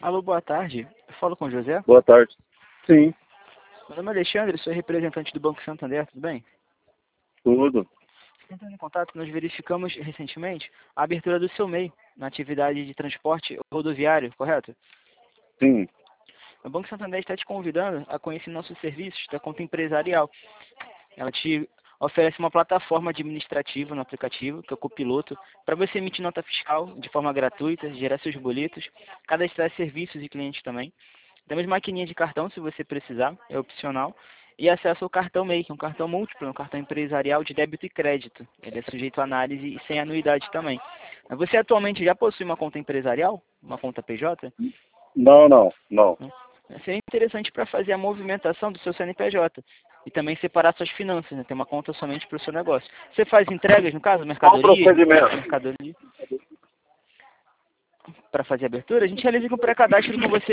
Alô, boa tarde. Eu falo com o José. Boa tarde. Sim, Meu nome é Alexandre, sou representante do Banco Santander, tudo bem? tudo. Entrando em contato, nós verificamos recentemente a abertura do seu MEI na atividade de transporte rodoviário, correto? Sim. O Banco Santander está te convidando a conhecer nossos serviços da conta empresarial. Ela te oferece uma plataforma administrativa no aplicativo, que é o Copiloto, para você emitir nota fiscal de forma gratuita, gerar seus boletos, cadastrar serviços e clientes também. Temos maquininha de cartão, se você precisar, é opcional. E acesso ao cartão MEI, que é um cartão múltiplo, um cartão empresarial de débito e crédito. Ele é sujeito a análise e sem anuidade também. Você atualmente já possui uma conta empresarial? Uma conta PJ? Não. Seria interessante para fazer a movimentação do seu CNPJ e também separar suas finanças, né? Ter uma conta somente para o seu negócio. Você faz entregas, no caso, Qual o procedimento? mercadoria para fazer abertura? A gente realiza um pré-cadastro com você